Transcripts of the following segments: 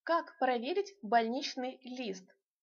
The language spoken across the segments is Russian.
Как проверить больничный лист?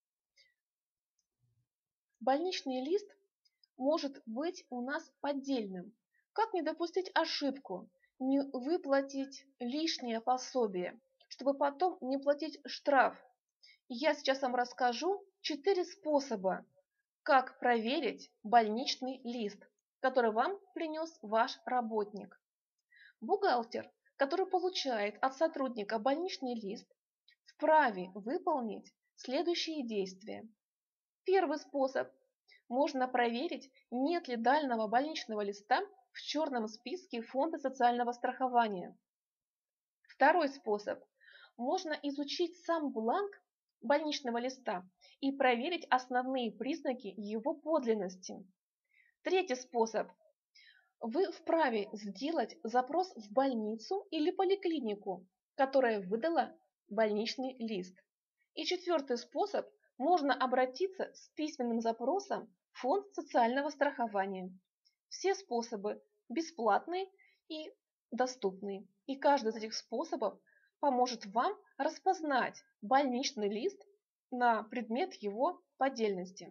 Больничный лист может быть у нас поддельным. Как не допустить ошибку, не выплатить лишнее пособие, чтобы потом не платить штраф? Я сейчас вам расскажу 4 способа, как проверить больничный лист, который вам принес ваш работник. Бухгалтер, который получает от сотрудника больничный лист, вправе выполнить следующие действия. Первый способ. Можно проверить, нет ли дальнего больничного листа в черном списке Фонда социального страхования. Второй способ. Можно изучить сам бланк больничного листа и проверить основные признаки его подлинности. Третий способ. Вы вправе сделать запрос в больницу или поликлинику, которая выдала больничный лист. И четвертый способ. Можно обратиться с письменным запросом в Фонд социального страхования. Все способы бесплатные и доступные. И каждый из этих способов поможет вам распознать больничный лист на предмет его поддельности.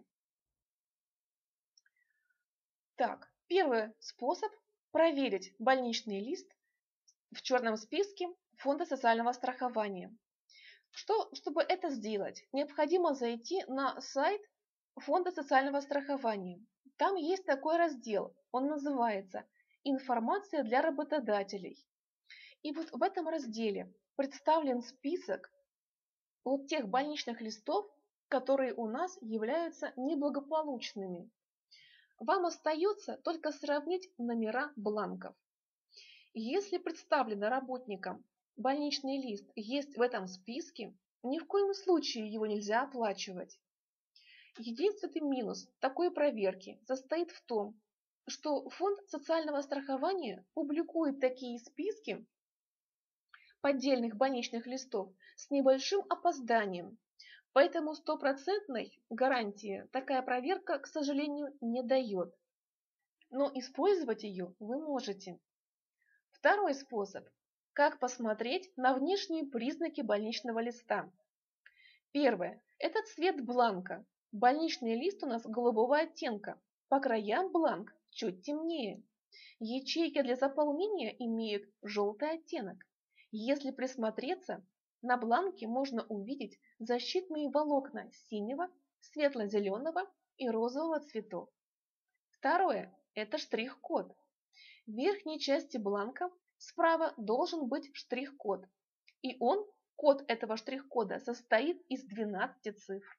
Так, первый способ проверить больничный лист в черном списке Фонда социального страхования. Чтобы это сделать, необходимо зайти на сайт Фонда социального страхования. Там есть такой раздел, он называется «Информация для работодателей». И вот в этом разделе представлен список вот тех больничных листов, которые у нас являются неблагополучными. Вам остается только сравнить номера бланков. Если представлено работникам больничный лист есть в этом списке, ни в коем случае его нельзя оплачивать. Единственный минус такой проверки состоит в том, что Фонд социального страхования публикует такие списки поддельных больничных листов с небольшим опозданием, поэтому стопроцентной гарантии такая проверка, к сожалению, не дает. Но использовать ее вы можете. Второй способ. Как посмотреть на внешние признаки больничного листа? Первое. Это цвет бланка. Больничный лист у нас голубого оттенка. По краям бланк чуть темнее. Ячейки для заполнения имеют желтый оттенок. Если присмотреться, на бланке можно увидеть защитные волокна синего, светло-зеленого и розового цветов. Второе. Это штрих-код. В верхней части бланка справа должен быть штрих-код, и код этого штрих-кода состоит из 12 цифр.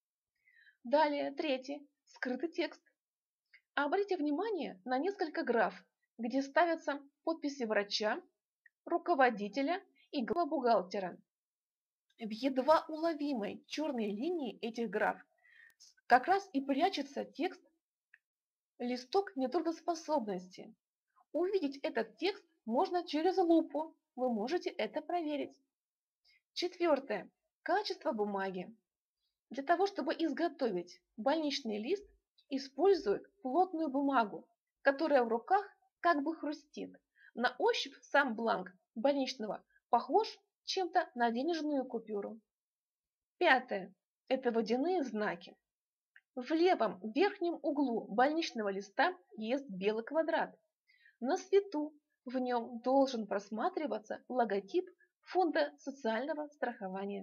Далее, третий, скрытый текст. Обратите внимание на несколько граф, где ставятся подписи врача, руководителя и главного бухгалтера. В едва уловимой черной линии этих граф как раз и прячется текст «Листок нетрудоспособности». Увидеть этот текст можно через лупу, вы можете это проверить. Четвертое. Качество бумаги. Для того, чтобы изготовить больничный лист, используют плотную бумагу, которая в руках как бы хрустит. На ощупь сам бланк больничного похож чем-то на денежную купюру. Пятое. Это водяные знаки. В левом верхнем углу больничного листа есть белый квадрат. На свету в нем должен просматриваться логотип Фонда социального страхования.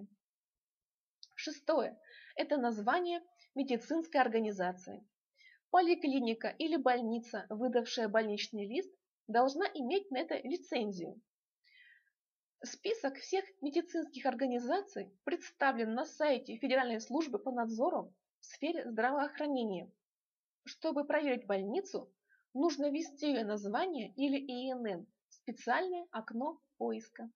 Шестое. Это название медицинской организации. Поликлиника или больница, выдавшая больничный лист, должна иметь на это лицензию. Список всех медицинских организаций представлен на сайте Федеральной службы по надзору в сфере здравоохранения. Чтобы проверить больницу, нужно ввести ее название или ИНН в специальное окно поиска.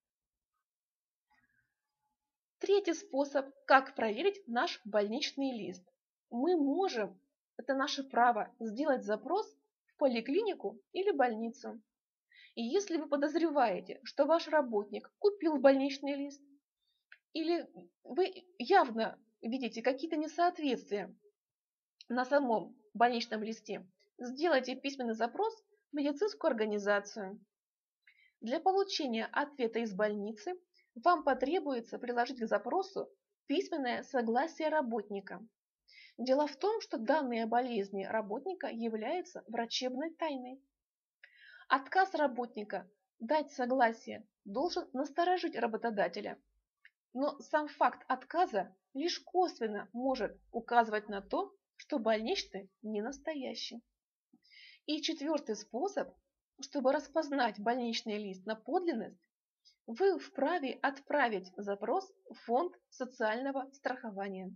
Третий способ, как проверить наш больничный лист. Мы можем, это наше право, сделать запрос в поликлинику или больницу. И если вы подозреваете, что ваш работник купил больничный лист, или вы явно видите какие-то несоответствия на самом больничном листе, сделайте письменный запрос в медицинскую организацию. Для получения ответа из больницы вам потребуется приложить к запросу письменное согласие работника. Дело в том, что данные о болезни работника являются врачебной тайной. Отказ работника дать согласие должен насторожить работодателя, но сам факт отказа лишь косвенно может указывать на то, что больничный не настоящий. И четвертый способ, чтобы распознать больничный лист на подлинность, вы вправе отправить запрос в фонд социального страхования.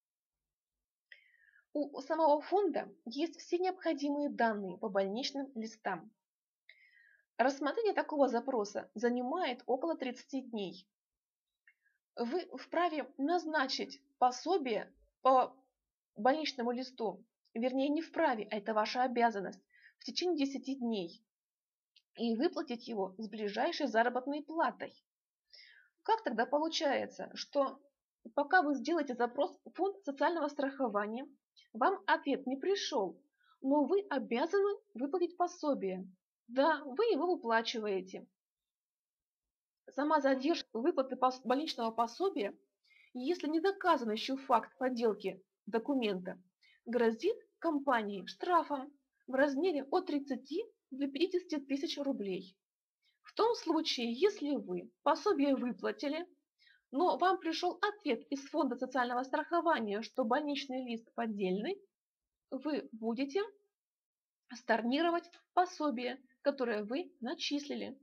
У самого фонда есть все необходимые данные по больничным листам. Рассмотрение такого запроса занимает около 30 дней. Вы вправе назначить пособие по больничному листу, вернее не вправе, а это ваша обязанность, в течение 10 дней и выплатить его с ближайшей заработной платой. Как тогда получается, что пока вы сделаете запрос в фонд социального страхования, вам ответ не пришел, но вы обязаны выплатить пособие? Да, вы его выплачиваете. Сама задержка выплаты больничного пособия, если не доказан еще факт подделки документа, грозит компании штрафом в размере от 30 до 50 тысяч рублей. В том случае, если вы пособие выплатили, но вам пришел ответ из фонда социального страхования, что больничный лист поддельный, вы будете storнировать пособие, которое вы начислили.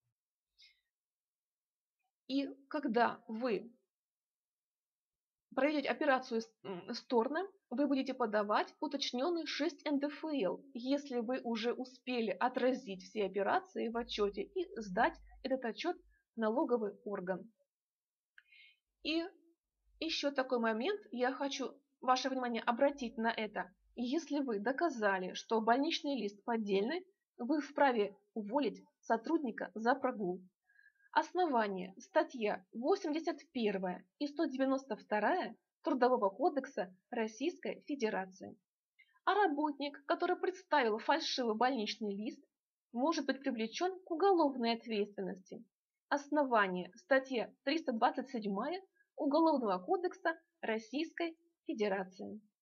И когда вы проведете операцию сторна, вы будете подавать уточненный 6 НДФЛ, если вы уже успели отразить все операции в отчете и сдать этот отчет в налоговый орган. И еще такой момент, я хочу ваше внимание обратить на это. Если вы доказали, что больничный лист поддельный, вы вправе уволить сотрудника за прогул. Основание: статья 81 и 192 Трудового кодекса Российской Федерации. А работник, который представил фальшивый больничный лист, может быть привлечен к уголовной ответственности. Основание: статья 327 Уголовного кодекса Российской Федерации.